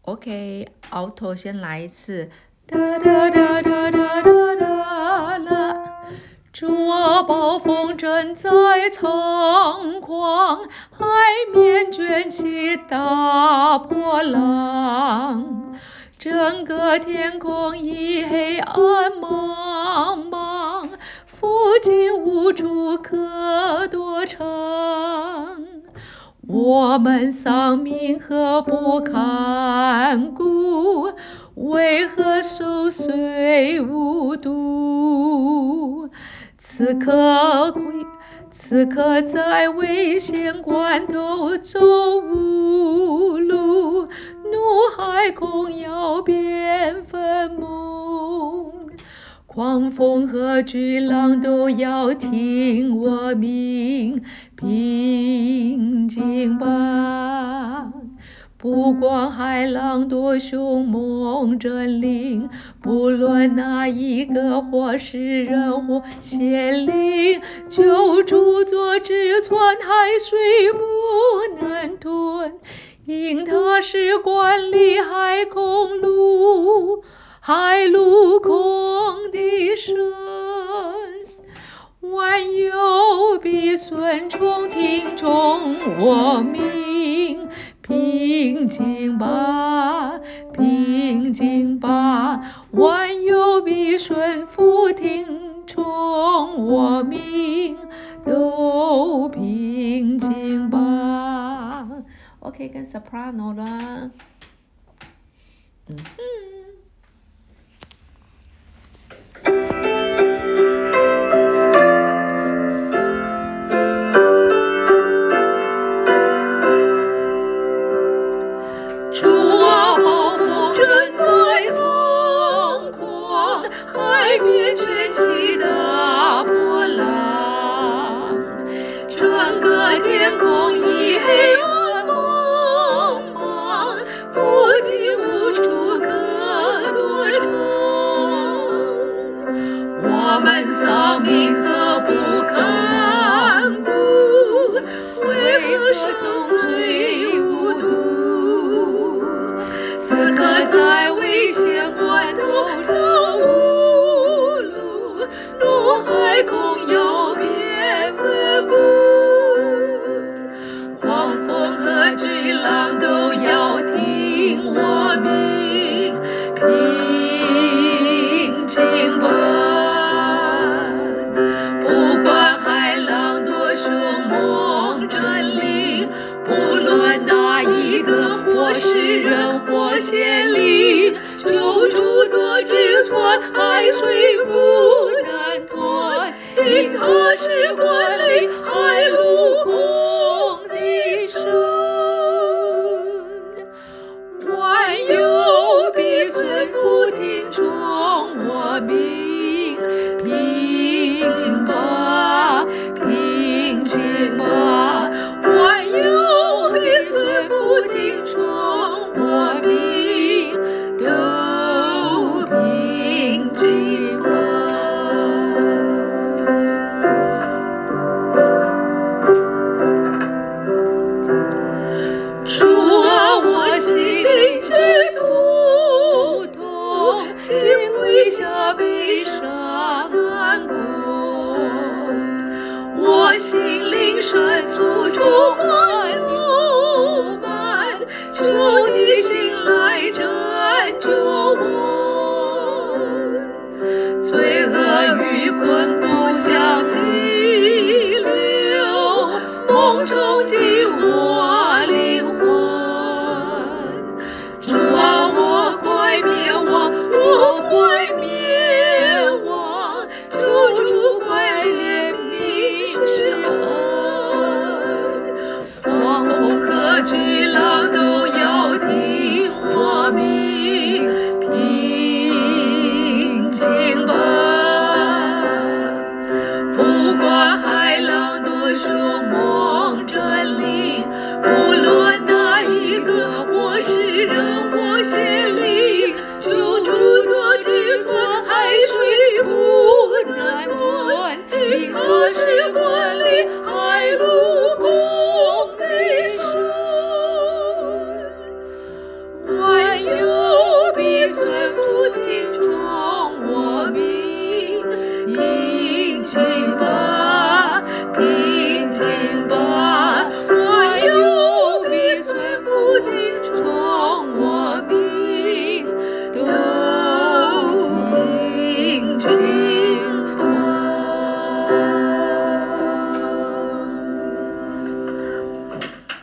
OK，alto 先来一次，哒哒哒哒哒哒哒啦。主啊，暴风正在猖狂，海面卷起大波浪，整个天空已黑暗茫茫，附近无处可躲藏。我们丧命何不看顾？为何受罪无度？此刻在危险关头走无路，怒海空要变坟墓，狂风和巨浪都要听我命，平静吧。不管海浪多凶猛狰狞，不论哪一个或是人或邪灵，救主作之船海水不能吞，因他是管理海陆空的神。万有必顺从听从我命，平静吧，平静吧，万有必顺服听从我命，都平静吧。OK， 跟 soprano 了。主啊，暴风正在猖狂，海面卷起大波浪，整个天空已黑暗茫茫，附近无处可躲藏。我们丧命何不看顾？为何受罪无度？此刻在危险关头走无路，怒海空要变坟墓，狂风和巨浪都要听我命，平静吧。不管海浪多凶猛狰狞，不论哪一个或是人或邪